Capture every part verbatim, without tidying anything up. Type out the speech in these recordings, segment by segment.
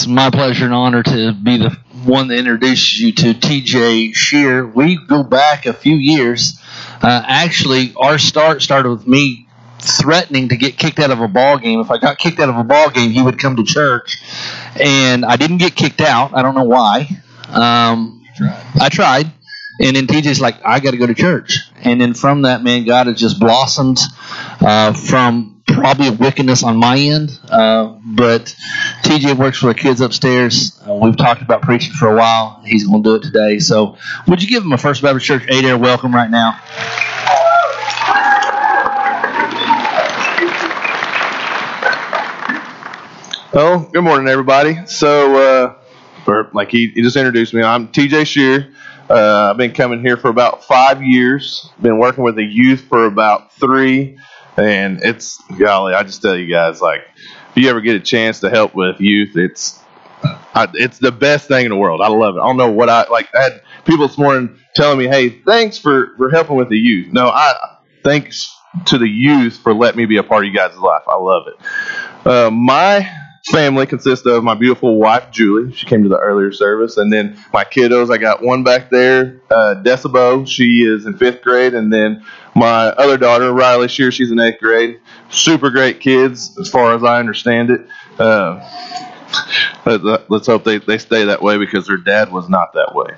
It's my pleasure and honor to be the one that introduces you to T J Shear. We go back a few years. Uh, actually, our start started with me threatening to get kicked out of a ball game. If I got kicked out of a ball game, he would come to church. And I didn't get kicked out. I don't know why. Um, tried. I tried. And then T J's like, I got to go to church. And then from that, man, God has just blossomed uh, from probably a wickedness on my end. Uh, but T J works for the kids upstairs. Uh, we've talked about preaching for a while. He's going to do it today. So would you give him a First Baptist Church Adair welcome right now? Well, good morning, everybody. So, uh, for, like he, he just introduced me, I'm T J Shear. Uh, I've been coming here for about five years. Been working with the youth for about three. And it's, golly, I just tell you guys, like, if you ever get a chance to help with youth, it's I, it's the best thing in the world. I love it. I don't know what I, like, I had people this morning telling me, hey, thanks for, for helping with the youth. No, I thanks to the youth for letting me be a part of you guys' life. I love it. Uh, my family consists of my beautiful wife, Julie. She came to the earlier service. And then my kiddos, I got one back there, uh, Decibel. She is in fifth grade. And then my other daughter, Riley Shear, she's in eighth grade. Super great kids, as far as I understand it. Uh, let's hope they, they stay that way because their dad was not that way.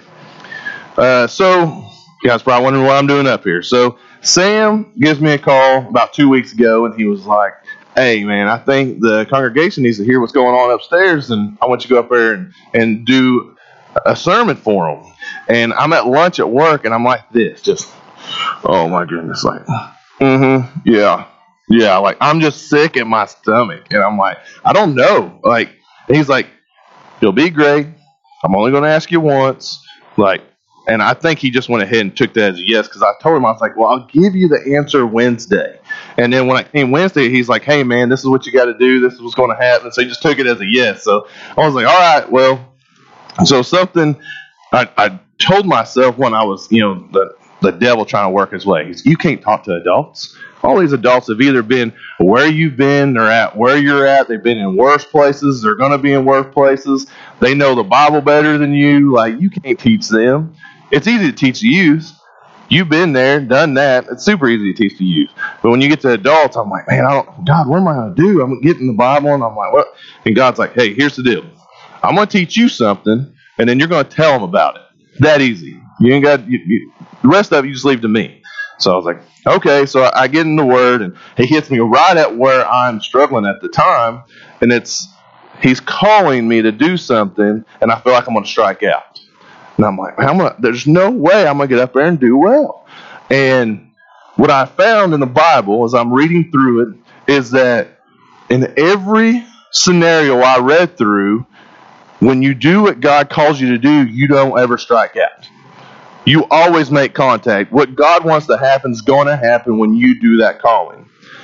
Uh, so, you guys probably wondering what I'm doing up here. So, Sam gives me a call about two weeks ago, and he was like, hey, man, I think the congregation needs to hear what's going on upstairs, and I want you to go up there and, and do a sermon for them. And I'm at lunch at work, and I'm like this, just, oh, my goodness, like, mm-hmm, yeah, yeah, like, I'm just sick in my stomach. And I'm like, I don't know. Like, he's like, you'll be great. I'm only going to ask you once. Like, and I think he just went ahead and took that as a yes, because I told him, I was like, well, I'll give you the answer Wednesday. And then when I came Wednesday, he's like, hey, man, this is what you got to do. This is what's going to happen. So he just took it as a yes. So I was like, all right, well, so something I, I told myself when I was, you know, the, the devil trying to work his way. He's, you can't talk to adults. All these adults have either been where you've been or at where you're at. They've been in worse places. They're going to be in worse places. They know the Bible better than you. Like, you can't teach them. It's easy to teach the youth. You've been there, done that. It's super easy to teach the youth. But when you get to adults, I'm like, man, I don't, God, what am I going to do? I'm getting the Bible, and I'm like, what? And God's like, hey, here's the deal. I'm going to teach you something, and then you're going to tell them about it. That easy. You ain't got you, you, the rest of it. You just leave to me. So I was like, okay. So I, I get in the Word, and he hits me right at where I'm struggling at the time, and it's he's calling me to do something, and I feel like I'm going to strike out. And I'm like, I'm gonna, there's no way I'm going to get up there and do well. And what I found in the Bible as I'm reading through it is that in every scenario I read through, when you do what God calls you to do, you don't ever strike out. You always make contact. What God wants to happen is going to happen when you do that calling.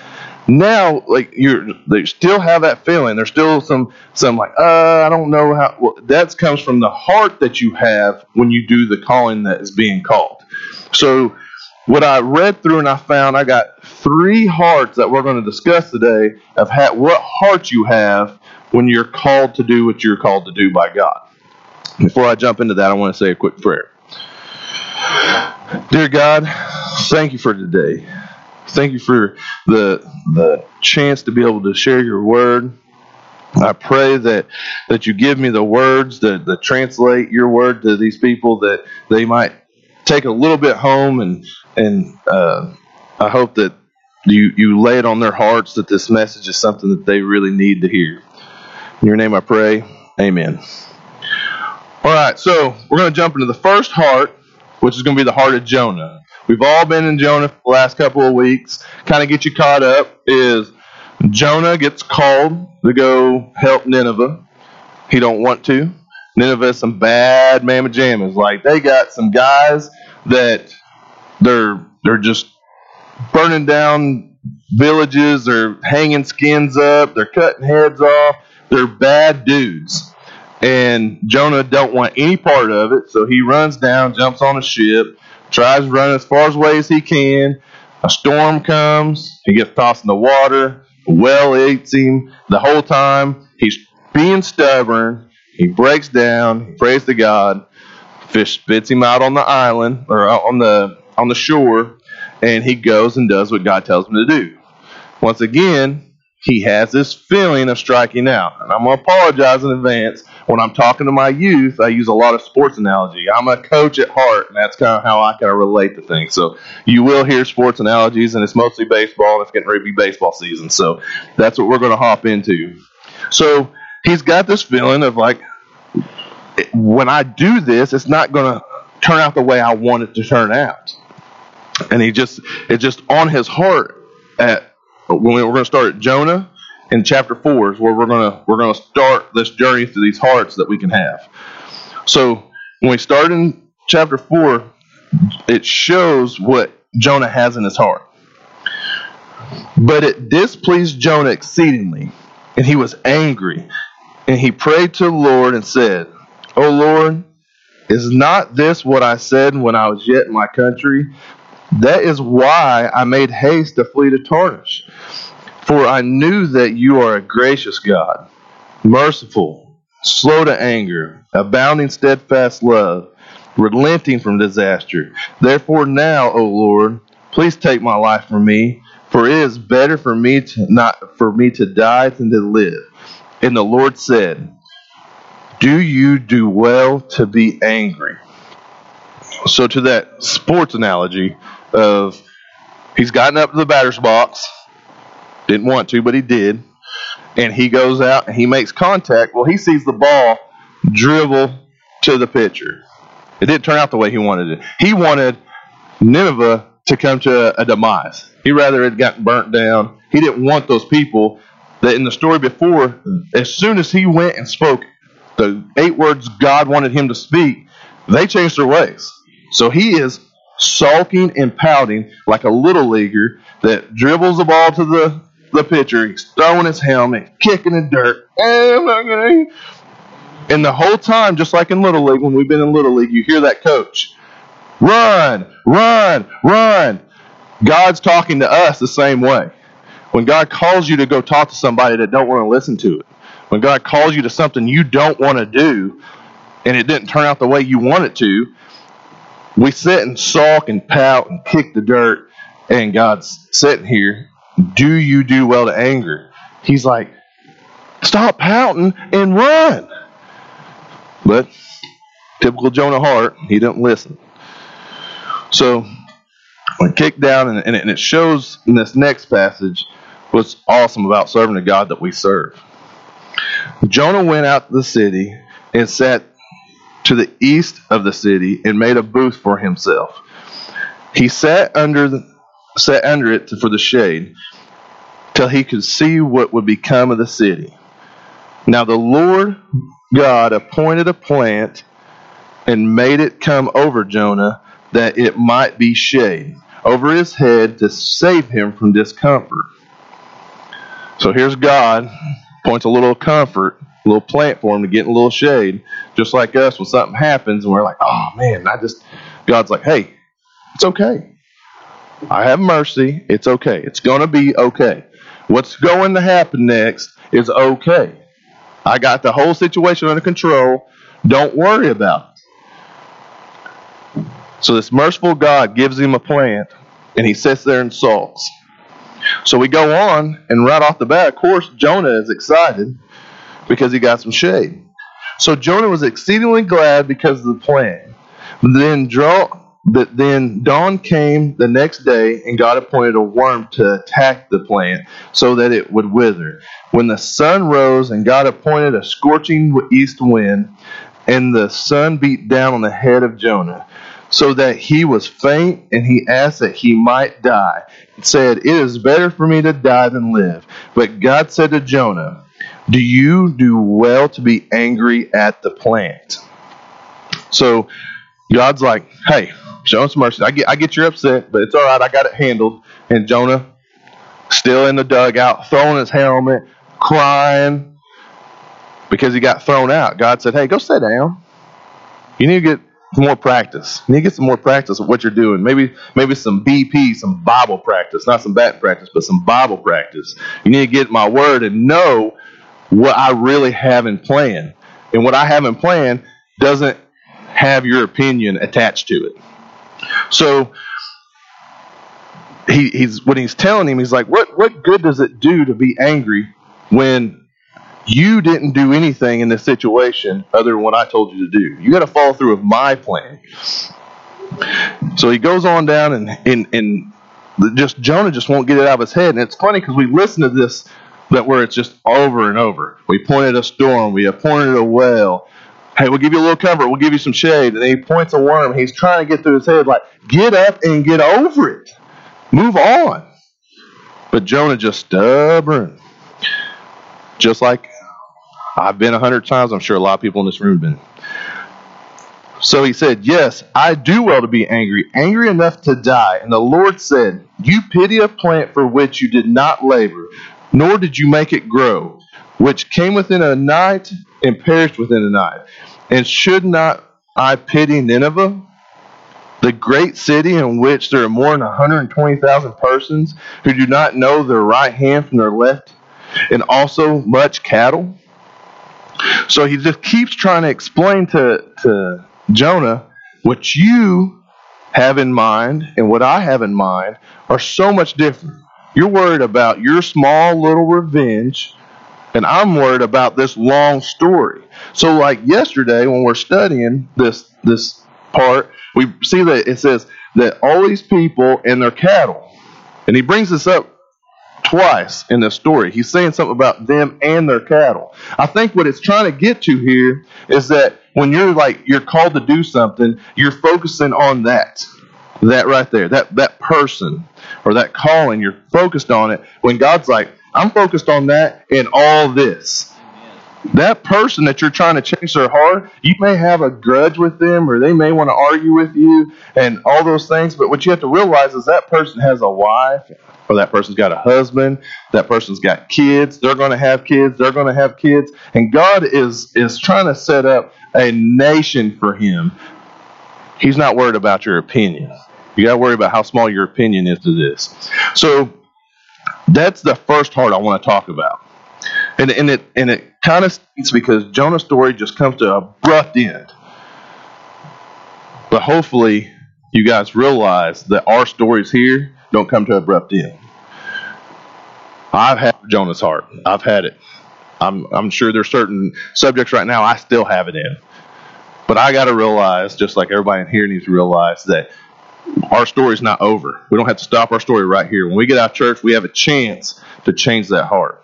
Now, like you're, they still have that feeling. There's still some, some like, uh, I don't know how. Well, that comes from the heart that you have when you do the calling that is being called. So, what I read through and I found, I got three hearts that we're going to discuss today of ha- what heart you have when you're called to do what you're called to do by God. Before I jump into that, I want to say a quick prayer. Dear God, thank you for today. Thank you for the the chance to be able to share your word. I pray that, that you give me the words that, that translate your word to these people, that they might take a little bit home, and and uh, I hope that you, you lay it on their hearts that this message is something that they really need to hear. In your name I pray. Amen. All right, so we're going to jump into the first heart, which is going to be the heart of Jonah. We've all been in Jonah for the last couple of weeks. Kind of get you caught up is Jonah gets called to go help Nineveh. He don't want to. Nineveh is some bad mamma jammas. Like, they got some guys that they're they're just burning down villages. They're hanging skins up. They're cutting heads off. They're bad dudes. And Jonah don't want any part of it, so he runs down, jumps on a ship, tries to run as far away as he can. A storm comes. He gets tossed in the water. A whale eats him. The whole time, he's being stubborn. He breaks down. He prays to God. Fish spits him out on the island or on the on the shore, and he goes and does what God tells him to do. Once again, he has this feeling of striking out. And I'm going to apologize in advance. When I'm talking to my youth, I use a lot of sports analogy. I'm a coach at heart, and that's kind of how I kind of relate to things. So you will hear sports analogies, and it's mostly baseball, and it's getting ready to be baseball season. So that's what we're going to hop into. So he's got this feeling of like, when I do this, it's not going to turn out the way I want it to turn out. And he just, it's just on his heart at, when we're going to start at Jonah in chapter four is where we're going to, we're going to start this journey through these hearts that we can have. So when we start in chapter four, it shows what Jonah has in his heart. But it displeased Jonah exceedingly, and he was angry, and he prayed to the Lord and said, O Lord, is not this what I said when I was yet in my country? That is why I made haste to flee to Tarshish. For I knew that you are a gracious God, merciful, slow to anger, abounding steadfast love, relenting from disaster. Therefore now, O Lord, please take my life from me, for it is better for me to not for me to die than to live. And the Lord said, do you do well to be angry? So to that sports analogy of he's gotten up to the batter's box, didn't want to, but he did, and he goes out and he makes contact. Well, he sees the ball dribble to the pitcher. It didn't turn out the way he wanted it. He wanted Nineveh to come to a, a demise. He rather had gotten burnt down. He didn't want those people that in the story before, as soon as he went and spoke the eight words God wanted him to speak, they changed their ways. So he is sulking and pouting like a little leaguer that dribbles the ball to the, the pitcher. He's throwing his helmet, kicking the dirt. And the whole time, just like in Little League, when we've been in Little League, you hear that coach, run, run, run. God's talking to us the same way. When God calls you to go talk to somebody that don't want to listen to it, when God calls you to something you don't want to do, and it didn't turn out the way you want it to, we sit and sulk and pout and kick the dirt, and God's sitting here, do you do well to anger? He's like, stop pouting and run. But typical Jonah heart, he didn't listen. So we kick down, and, and it shows in this next passage what's awesome about serving the God that we serve. Jonah went out to the city and sat to the east of the city and made a booth for himself. He sat under the, sat under it for the shade till he could see what would become of the city. Now the Lord God appointed a plant and made it come over Jonah that it might be shade over his head to save him from discomfort. So here's God, points a little comfort, a little plant for him to get in a little shade. Just like us, when something happens and we're like, oh man, I just, God's like, hey, it's okay. I have mercy. It's okay. It's going to be okay. What's going to happen next is okay. I got the whole situation under control. Don't worry about it. So this merciful God gives him a plant, and he sits there and sulks. So we go on, and right off the bat, of course, Jonah is excited because he got some shade. So Jonah was exceedingly glad because of the plant. Then draw, but then dawn came the next day, and God appointed a worm to attack the plant so that it would wither. When the sun rose, and God appointed a scorching east wind, and the sun beat down on the head of Jonah, so that he was faint, and he asked that he might die. He said, it is better for me to die than live. But God said to Jonah, do you do well to be angry at the plant? So God's like, hey, show him some mercy. I get, I get you're upset, but it's all right. I got it handled. And Jonah, still in the dugout, throwing his helmet, crying because he got thrown out. God said, hey, go sit down. You need to get more practice. You need to get some more practice of what you're doing. Maybe maybe some B P, some Bible practice. Not some batting practice, but some Bible practice. You need to get my word and know what I really have in plan. And what I haven't planned doesn't have your opinion attached to it. So he, he's when he's telling him, he's like, what, what good does it do to be angry when you didn't do anything in this situation other than what I told you to do? You got to follow through with my plan. So he goes on down, and, and, and just Jonah just won't get it out of his head. And it's funny because we listen to this, that where it's just over and over. We pointed a storm. We appointed a whale. Hey, we'll give you a little cover. We'll give you some shade. And then he points a worm. He's trying to get through his head like, get up and get over it. Move on. But Jonah just stubborn. Just like I've been a hundred times. I'm sure a lot of people in this room have been. So he said, yes, I do well to be angry, angry enough to die. And the Lord said, you pity a plant for which you did not labor, nor did you make it grow, which came within a night and perished within a night. And should not I pity Nineveh, the great city in which there are more than one hundred twenty thousand persons who do not know their right hand from their left, and also much cattle? So he just keeps trying to explain to, to Jonah, what you have in mind and what I have in mind are so much different. You're worried about your small little revenge, and I'm worried about this long story. So like yesterday when we're studying this this part, we see that it says that all these people and their cattle, and he brings this up twice in this story. He's saying something about them and their cattle. I think what it's trying to get to here is that when you're like you're called to do something, you're focusing on that. That right there. That that person or that calling, you're focused on it. When God's like, I'm focused on that and all this. That person that you're trying to change their heart, you may have a grudge with them, or they may want to argue with you and all those things, but what you have to realize is that person has a wife, or that person's got a husband, that person's got kids, they're going to have kids, they're going to have kids, and God is is trying to set up a nation for him. He's not worried about your opinion. You got to worry about how small your opinion is to this. So that's the first part I want to talk about. And, and it and it kind of stinks because Jonah's story just comes to an abrupt end. But hopefully you guys realize that our stories here don't come to an abrupt end. I've had Jonah's heart. I've had it. I'm I'm sure there's certain subjects right now I still have it in. But I got to realize, just like everybody in here needs to realize, that our story's not over. We don't have to stop our story right here. When we get out of church, we have a chance to change that heart.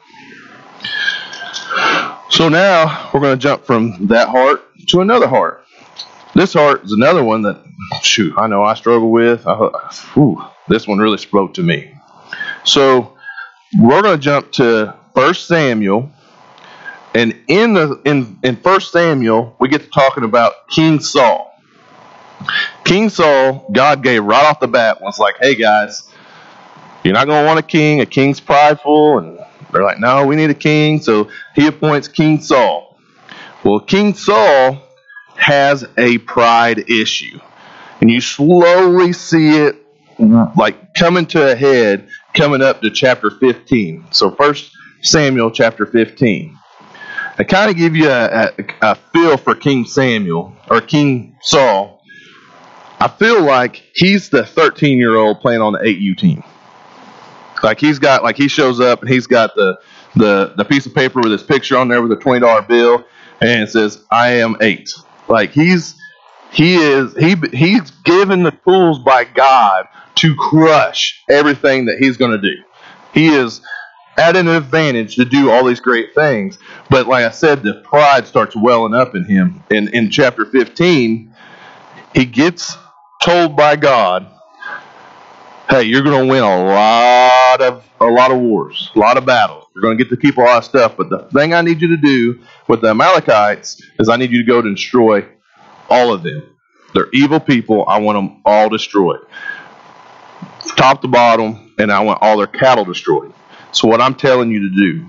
So now we're going to jump from that heart to another heart. This heart is another one that, shoot, I know I struggle with. I, whew, this one really spoke to me. So we're going to jump to First Samuel. And in the in, in First Samuel, we get to talking about King Saul. King Saul, God gave right off the bat, was like, hey guys, you're not going to want a king. A king's prideful. And they're like, no, we need a king. So he appoints King Saul. Well, King Saul has a pride issue. And you slowly see it like coming to a head coming up to chapter fifteen. So First Samuel chapter fifteen. I kind of give you a, a, a feel for King Samuel or King Saul. I feel like he's the thirteen-year-old playing on the eight U team. Like he's got, like he shows up and he's got the the the piece of paper with his picture on there with a twenty dollar bill, and it says, "I am eight." Like he's he is he he's given the tools by God to crush everything that he's going to do. He is at an advantage to do all these great things. But like I said, the pride starts welling up in him. In in chapter fifteen, he gets told by God, hey, you're going to win a lot of a lot of wars, a lot of battles. You're going to get to keep a lot of stuff. But the thing I need you to do with the Amalekites is I need you to go to destroy all of them. They're evil people. I want them all destroyed. Top to bottom, and I want all their cattle destroyed. So what I'm telling you to do.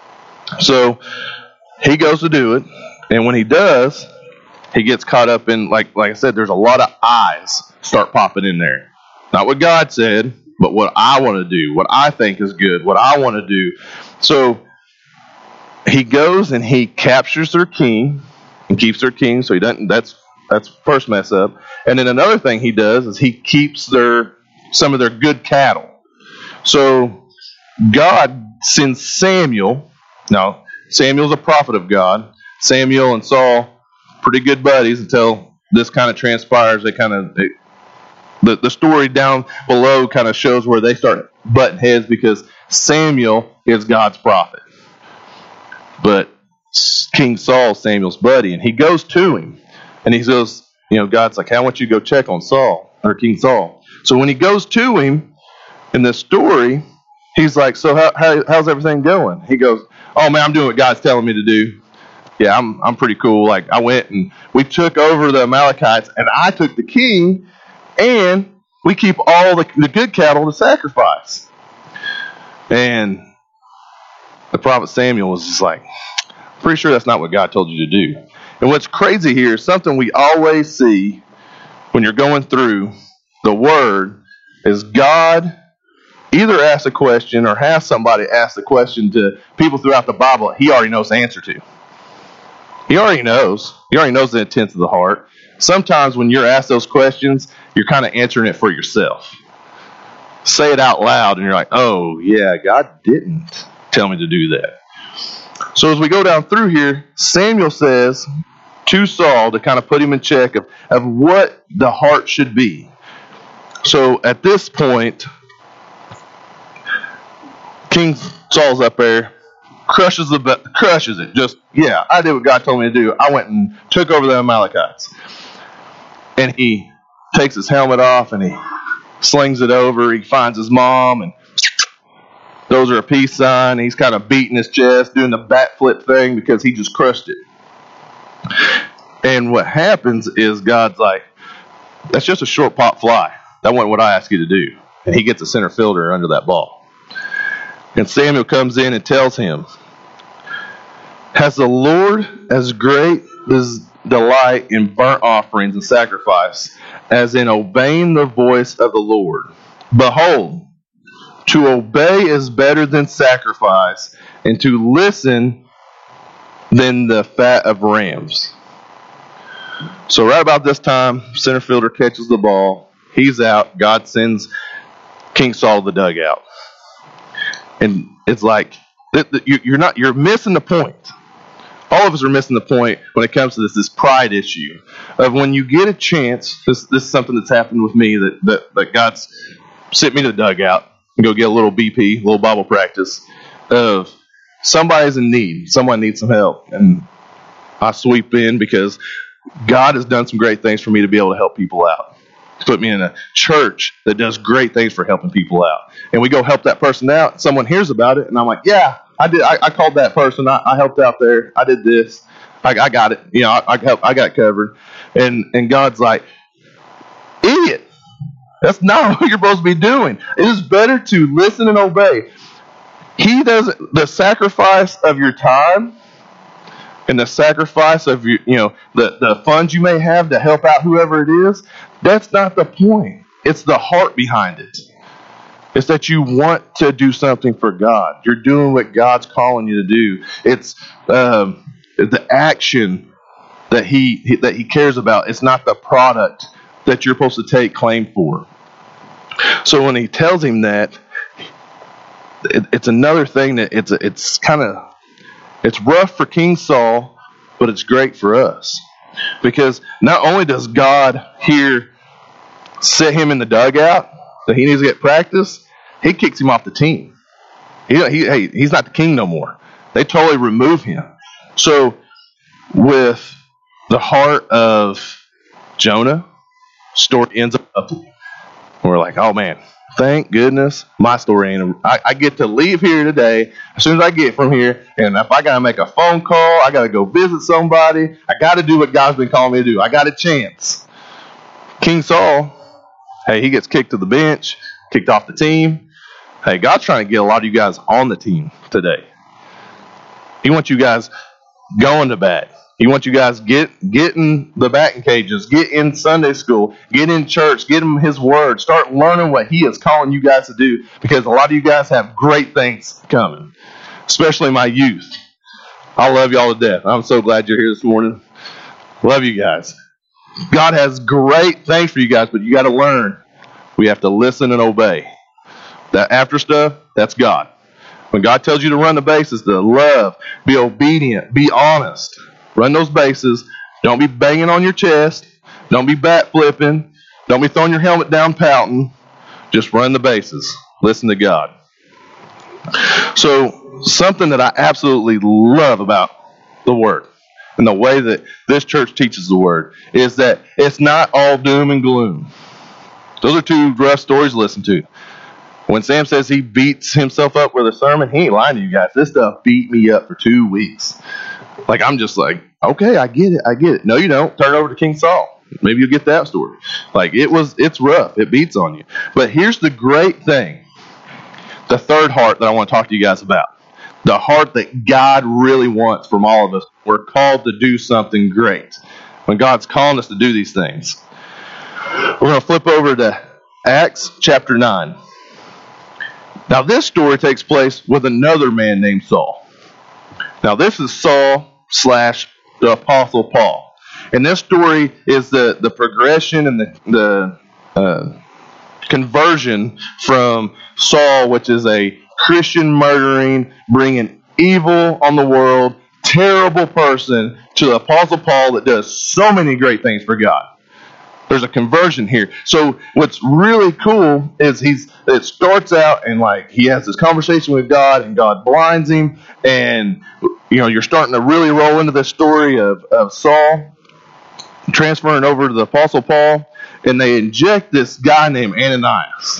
So he goes to do it, and when he does, he gets caught up in, like like I said, there's a lot of eyes start popping in there. Not what God said, but what I want to do, what I think is good, what I want to do. So he goes and he captures their king, and keeps their king, so he doesn't. That's that's first mess up. And then another thing he does is he keeps their some of their good cattle. So God sends Samuel. Now Samuel's a prophet of God. Samuel and Saul, pretty good buddies until this kind of transpires. They kind of they, the the story down below kind of shows where they start butting heads because Samuel is God's prophet, but King Saul's Samuel's buddy, and he goes to him, and he goes, you know, God's like, "I want you to go check on Saul or King Saul." So when he goes to him in this story, he's like, "So how, how how's everything going?" He goes, "Oh man, I'm doing what God's telling me to do. Yeah, I'm I'm pretty cool. Like I went and we took over the Amalekites, and I took the king, and we keep all the, the good cattle to sacrifice." And the prophet Samuel was just like, "Pretty sure that's not what God told you to do." And what's crazy here is something we always see when you're going through the Word is God either asks a question or has somebody ask the question to people throughout the Bible that he already knows the answer to. He already knows. He already knows the intent of the heart. Sometimes when you're asked those questions, you're kind of answering it for yourself. Say it out loud and you're like, "Oh, yeah, God didn't tell me to do that." So as we go down through here, Samuel says to Saul to kind of put him in check of, of what the heart should be. So at this point, King Saul's up there, crushes the crushes it. Just, yeah, I did what God told me to do. I went and took over the Amalekites. And he takes his helmet off and he slings it over. He finds his mom and throws her a peace sign. He's kind of beating his chest, doing the backflip thing because he just crushed it. And what happens is God's like, "That's just a short pop fly. That wasn't what I asked you to do." And he gets a center fielder under that ball. And Samuel comes in and tells him, "Has the Lord as great as delight in burnt offerings and sacrifice as in obeying the voice of the Lord? Behold, to obey is better than sacrifice, and to listen than the fat of rams." So right about this time, center fielder catches the ball. He's out. God sends King Saul to the dugout. And it's like, you're not, you're missing the point. All of us are missing the point when it comes to this, this pride issue of when you get a chance. This, this is something that's happened with me that, that, that God's sent me to the dugout and go get a little B P, a little Bible practice of somebody's in need. Someone needs some help. And I sweep in because God has done some great things for me to be able to help people out. He's put me in a church that does great things for helping people out. And we go help that person out. Someone hears about it, and I'm like, "Yeah, I did. I, I called that person. I, I helped out there. I did this. I, I got it. You know, I, I helped. I got it covered." And and God's like, "Idiot! That's not what you're supposed to be doing. It is better to listen and obey." He doesn't. The sacrifice of your time and the sacrifice of your, you know, the the funds you may have to help out whoever it is. That's not the point. It's the heart behind it. It's that you want to do something for God. You're doing what God's calling you to do. It's um, the action that he that he cares about. It's not the product that you're supposed to take claim for. So when he tells him that, it, it's another thing that it's it's kind of it's rough for King Saul, but it's great for us. Because not only does God here set him in the dugout that he needs to get practice, he kicks him off the team. He, he, hey, he's not the king no more. They totally remove him. So with the heart of Jonah, story ends up. We're like, "Oh man, thank goodness my story ain't. I, I get to leave here today as soon as I get from here, and if I gotta make a phone call, I gotta go visit somebody. I gotta do what God's been calling me to do. I got a chance." King Saul, hey, he gets kicked to the bench, kicked off the team. Hey, God's trying to get a lot of you guys on the team today. He wants you guys going to bat. He wants you guys get get in the batting cages, get in Sunday school, get in church, get him his word, start learning what he is calling you guys to do, because a lot of you guys have great things coming, especially my youth. I love y'all to death. I'm so glad you're here this morning. Love you guys. God has great things for you guys, but you got to learn. We have to listen and obey. That after stuff, that's God. When God tells you to run the bases, to love, be obedient, be honest. Run those bases. Don't be banging on your chest. Don't be bat flipping. Don't be throwing your helmet down pouting. Just run the bases. Listen to God. So, something that I absolutely love about the Word and the way that this church teaches the Word is that it's not all doom and gloom. Those are two rough stories to listen to. When Sam says he beats himself up with a sermon, he ain't lying to you guys. This stuff beat me up for two weeks. Like, I'm just like, okay, I get it, I get it. No, you don't. Turn it over to King Saul. Maybe you'll get that story. Like, it was, it's rough. It beats on you. But here's the great thing. The third heart that I want to talk to you guys about. The heart that God really wants from all of us. We're called to do something great. When God's calling us to do these things. We're going to flip over to Acts chapter nine. Now, this story takes place with another man named Saul. Now, this is Saul slash the Apostle Paul. And this story is the, the progression and the, the uh, conversion from Saul, which is a Christian murdering, bringing evil on the world, terrible person, to the Apostle Paul that does so many great things for God. There's a conversion here. So what's really cool is he's it starts out and like he has this conversation with God and God blinds him, and you know you're starting to really roll into this story of, of Saul transferring over to the Apostle Paul, and they inject this guy named Ananias.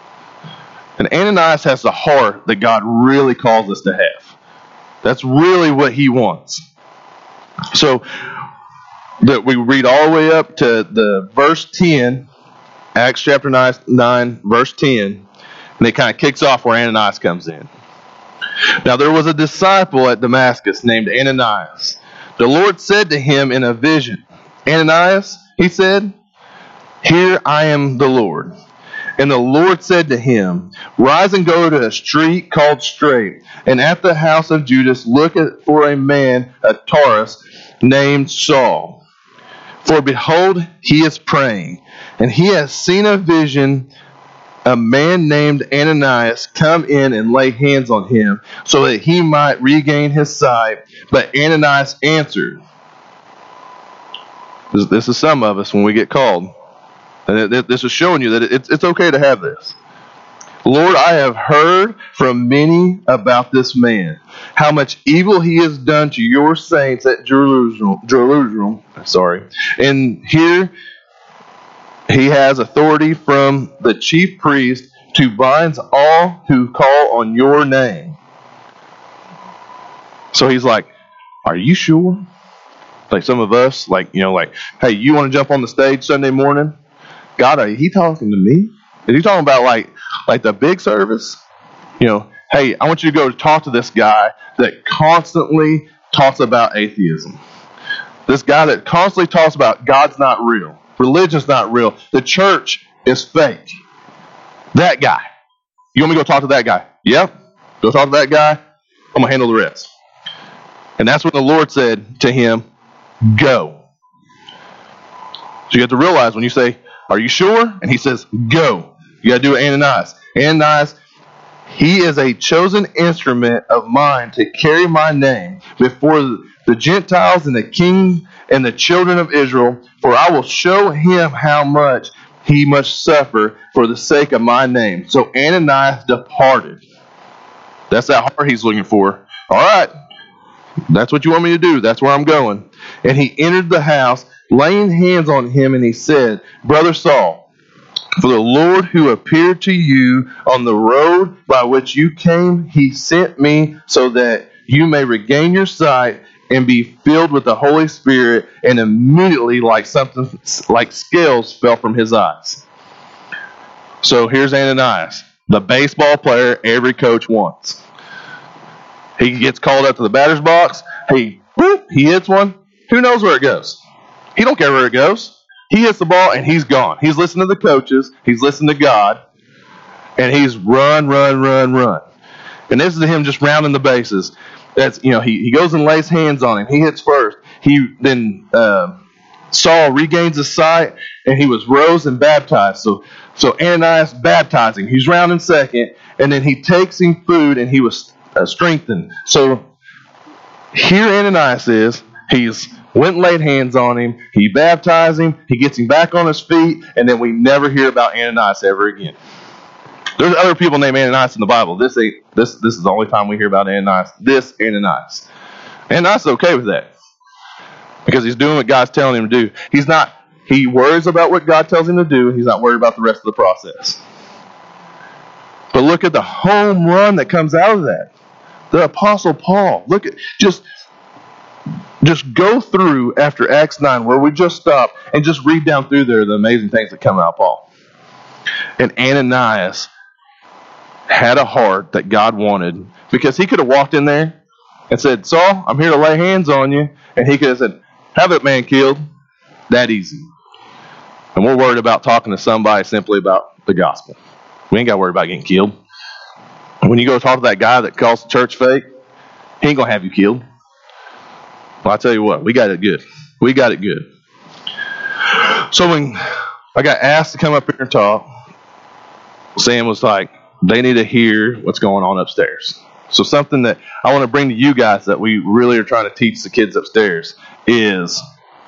And Ananias has the heart that God really calls us to have. That's really what he wants. So that we read all the way up to the verse ten, Acts chapter nine, nine verse ten, and it kind of kicks off where Ananias comes in. Now there was a disciple at Damascus named Ananias. The Lord said to him in a vision, Ananias, he said, here I am the Lord. And the Lord said to him, rise and go to a street called Straight, and at the house of Judas look at, for a man of Tarsus named Saul. For behold, he is praying, and he has seen a vision, a man named Ananias come in and lay hands on him, so that he might regain his sight. But Ananias answered. This, this is some of us when we get called. And it, this is showing you that it's, it's okay to have this. Lord, I have heard from many about this man, how much evil he has done to your saints at Jerusalem. Jerusalem, sorry. And here he has authority from the chief priest to bind all who call on your name. So he's like, are you sure? Like some of us, like, you know, like, hey, you want to jump on the stage Sunday morning? God, are he talking to me? Is he talking about like like the big service? You know, hey, I want you to go talk to this guy that constantly talks about atheism. This guy that constantly talks about God's not real. Religion's not real. The church is fake. That guy. You want me to go talk to that guy? Yep. Go talk to that guy. I'm going to handle the rest. And that's what the Lord said to him, go. So you have to realize when you say, are you sure? And he says, go. You got to do it, Ananias. Ananias, he is a chosen instrument of mine to carry my name before the Gentiles and the king and the children of Israel, for I will show him how much he must suffer for the sake of my name. So Ananias departed. That's that heart he's looking for. All right. That's what you want me to do. That's where I'm going. And he entered the house, laying hands on him, and he said, Brother Saul, for the Lord who appeared to you on the road by which you came, he sent me so that you may regain your sight and be filled with the Holy Spirit. And immediately, like something like scales fell from his eyes. So here's Ananias, the baseball player every coach wants. He gets called up to the batter's box. He, whoop, he hits one. Who knows where it goes? He don't care where it goes. He hits the ball and he's gone. He's listening to the coaches. He's listening to God. And he's run, run, run, run. And this is him just rounding the bases. That's, you know, he, he goes and lays hands on him. He hits first. He then uh, Saul regains his sight, and he was rose and baptized. So, so Ananias baptizing. He's round in second, and then he takes him food, and he was uh, strengthened. So here Ananias is. He's went and laid hands on him. He baptized him. He gets him back on his feet, and then we never hear about Ananias ever again. There's other people named Ananias in the Bible. This ain't this. This is the only time we hear about Ananias. This Ananias. Ananias is okay with that because he's doing what God's telling him to do. He's not. He worries about what God tells him to do. He's not worried about the rest of the process. But look at the home run that comes out of that. The Apostle Paul. Look at just. Just go through after Acts nine, where we just stop, and just read down through there the amazing things that come out of Paul. And Ananias had a heart that God wanted, because he could have walked in there and said, Saul, I'm here to lay hands on you. And he could have said, have that man killed. That easy. And we're worried about talking to somebody simply about the gospel. We ain't got to worry about getting killed. When you go talk to that guy that calls the church fake, he ain't going to have you killed. Well, I tell you what, we got it good. We got it good. So when I got asked to come up here and talk, Sam was like, they need to hear what's going on upstairs. So something that I want to bring to you guys that we really are trying to teach the kids upstairs is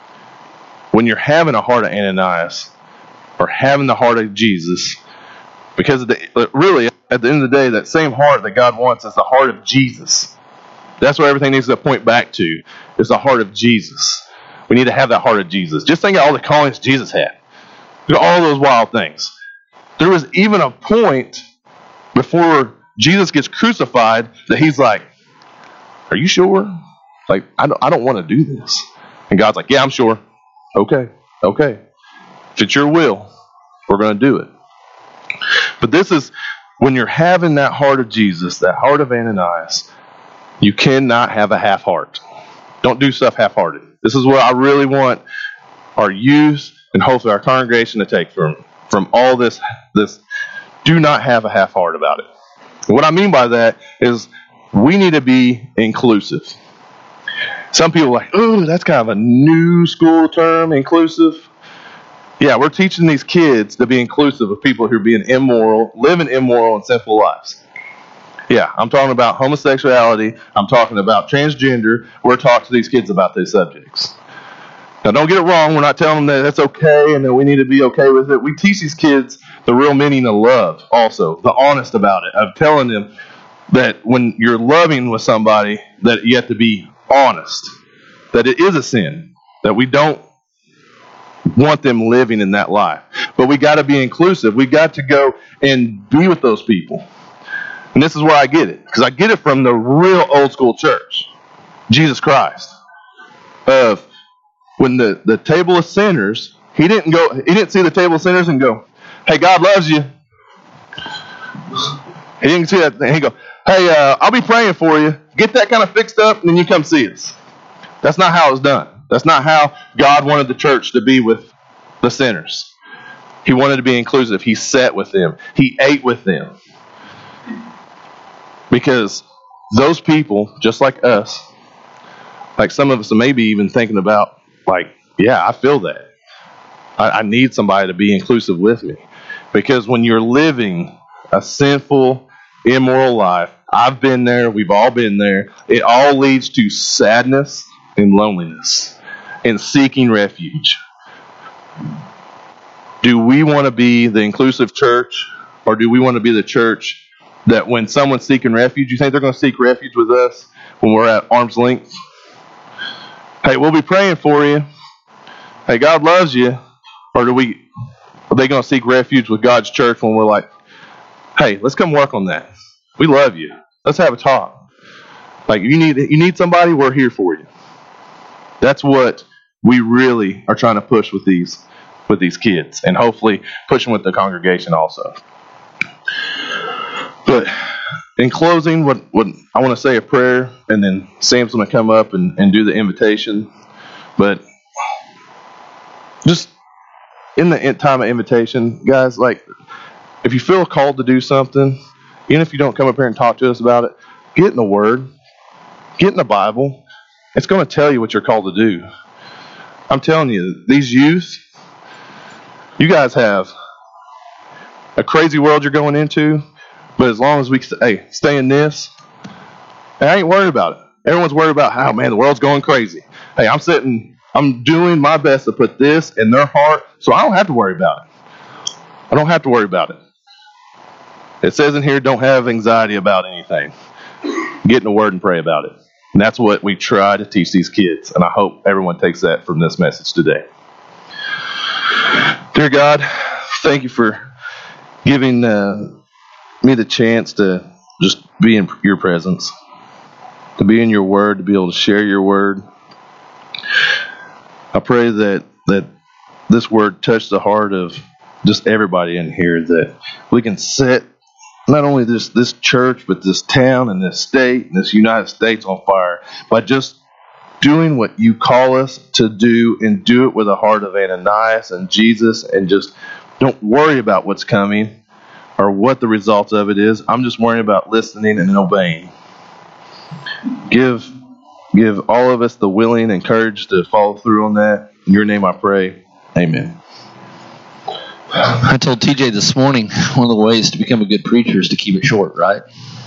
when you're having a heart of Ananias or having the heart of Jesus, because of the, really, at the end of the day, that same heart that God wants is the heart of Jesus. That's where everything needs to point back to, is the heart of Jesus. We need to have that heart of Jesus. Just think of all the callings Jesus had. Look at all those wild things. There was even a point before Jesus gets crucified that he's like, are you sure? Like, I don't, I don't want to do this. And God's like, yeah, I'm sure. Okay, okay. If it's your will, we're going to do it. But this is, when you're having that heart of Jesus, that heart of Ananias, you cannot have a half heart. Don't do stuff half-hearted. This is what I really want our youth and hopefully our congregation to take from, from all this. This, do not have a half heart about it. And what I mean by that is we need to be inclusive. Some people are like, oh, that's kind of a new school term, inclusive. Yeah, we're teaching these kids to be inclusive of people who are being immoral, living immoral and sinful lives. Yeah, I'm talking about homosexuality. I'm talking about transgender. We're talking to these kids about these subjects. Now, don't get it wrong. We're not telling them that that's okay and that we need to be okay with it. We teach these kids the real meaning of love also, the honest about it, of telling them that when you're loving with somebody, that you have to be honest, that it is a sin, that we don't want them living in that life. But we got to be inclusive. We got to go and be with those people. And this is where I get it, because I get it from the real old school church, Jesus Christ. Of when the, the table of sinners, he didn't go, he didn't see the table of sinners and go, hey, God loves you. He didn't see that thing. He go, hey, uh, I'll be praying for you. Get that kind of fixed up, and then you come see us. That's not how it was done. That's not how God wanted the church to be with the sinners. He wanted to be inclusive. He sat with them. He ate with them. Because those people, just like us, like some of us may be even thinking about, like, yeah, I feel that. I, I need somebody to be inclusive with me. Because when you're living a sinful, immoral life, I've been there, we've all been there, it all leads to sadness and loneliness and seeking refuge. Do we want to be the inclusive church, or do we want to be the church that when someone's seeking refuge, you think they're going to seek refuge with us when we're at arm's length? Hey, we'll be praying for you. Hey, God loves you. Or do we? Are they going to seek refuge with God's church when we're like, hey, let's come work on that. We love you. Let's have a talk. Like, you need you need somebody, we're here for you. That's what we really are trying to push with these with these kids, and hopefully pushing with the congregation also. But in closing, what, what I want to say a prayer, and then Sam's going to come up and, and do the invitation. But just in the time of invitation, guys, like, if you feel called to do something, even if you don't come up here and talk to us about it, get in the Word, get in the Bible. It's going to tell you what you're called to do. I'm telling you, these youth, you guys have a crazy world you're going into, but as long as we hey, stay in this, I ain't worried about it. Everyone's worried about how, man, the world's going crazy. Hey, I'm sitting, I'm doing my best to put this in their heart, so I don't have to worry about it. I don't have to worry about it. It says in here, don't have anxiety about anything. Get in the Word and pray about it. And that's what we try to teach these kids, and I hope everyone takes that from this message today. Dear God, thank you for giving uh, me the chance to just be in your presence, to be in your Word, to be able to share your Word. I pray that that this Word touch the heart of just everybody in here, that we can set not only this, this church, but this town and this state and this United States on fire by just doing what you call us to do, and do it with a heart of Ananias and Jesus, and just don't worry about what's coming or what the result of it is. I'm just worrying about listening and obeying. Give, give all of us the willing and courage to follow through on that. In your name I pray. Amen. I told T J this morning, one of the ways to become a good preacher is to keep it short, right?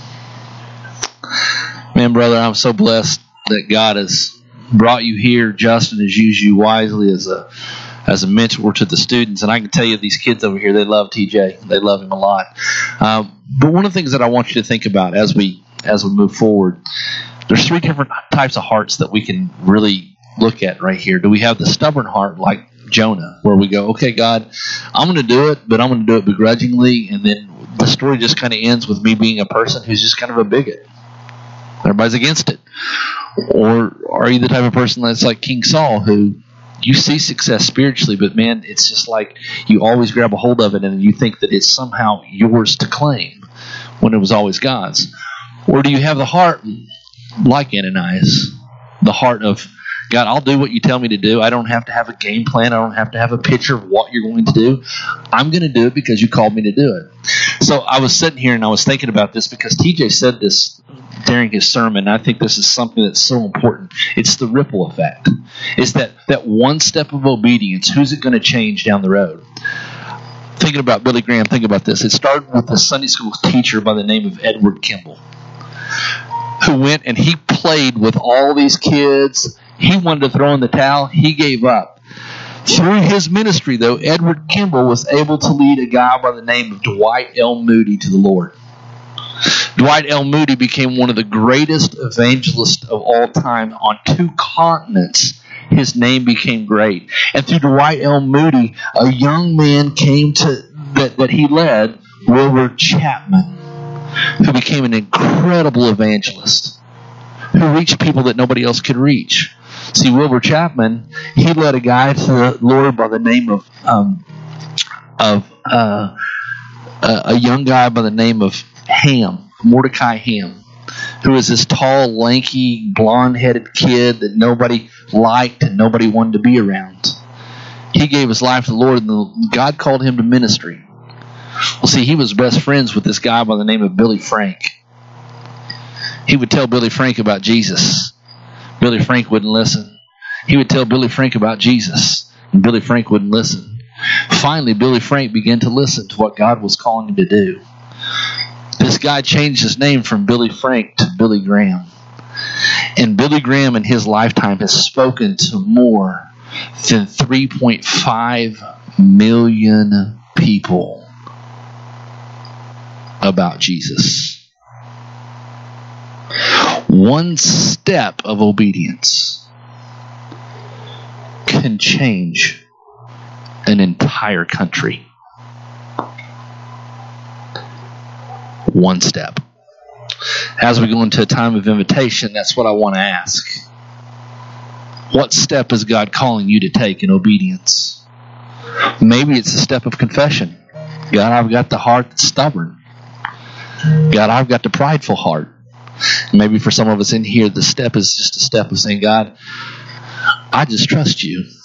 Man, brother, I'm so blessed that God has brought you here. Justin has used you wisely as a as a mentor to the students. And I can tell you, these kids over here, they love T J. They love him a lot. Um, but one of the things that I want you to think about as we as we move forward, there's three different types of hearts that we can really look at right here. Do we have the stubborn heart like Jonah, where we go, okay, God, I'm going to do it, but I'm going to do it begrudgingly, and then the story just kind of ends with me being a person who's just kind of a bigot. Everybody's against it. Or are you the type of person that's like King Saul, who you see success spiritually, but man, it's just like you always grab a hold of it and you think that it's somehow yours to claim when it was always God's? Or do you have the heart like Ananias, the heart of, God, I'll do what you tell me to do. I don't have to have a game plan. I don't have to have a picture of what you're going to do. I'm going to do it because you called me to do it. So I was sitting here and I was thinking about this because T J said this during his sermon. I think this is something that's so important. It's the ripple effect. It's that, that one step of obedience. Who's it going to change down the road? Thinking about Billy Graham, think about this. It started with a Sunday school teacher by the name of Edward Kimball, who went and he played with all these kids. He wanted to throw in the towel. He gave up. Through his ministry, though, Edward Kimball was able to lead a guy by the name of Dwight L. Moody to the Lord. Dwight L. Moody became one of the greatest evangelists of all time on two continents. His name became great. And through Dwight L. Moody, a young man came to that, that he led, Wilbur Chapman, who became an incredible evangelist, who reached people that nobody else could reach. See, Wilbur Chapman, he led a guy to the Lord by the name of um, of uh, a, a young guy by the name of Ham, Mordecai Ham, who was this tall, lanky, blonde-headed kid that nobody liked and nobody wanted to be around. He gave his life to the Lord, and God called him to ministry. Well, see, he was best friends with this guy by the name of Billy Frank. He would tell Billy Frank about Jesus. Billy Frank wouldn't listen. He would tell Billy Frank about Jesus, and Billy Frank wouldn't listen. Finally, Billy Frank began to listen to what God was calling him to do. This guy changed his name from Billy Frank to Billy Graham. And Billy Graham in his lifetime has spoken to more than three point five million people about Jesus. One step of obedience can change an entire country. One step. As we go into a time of invitation, that's what I want to ask. What step is God calling you to take in obedience? Maybe it's a step of confession. God, I've got the heart that's stubborn. God, I've got the prideful heart. Maybe for some of us in here, the step is just a step of saying, God, I just trust you.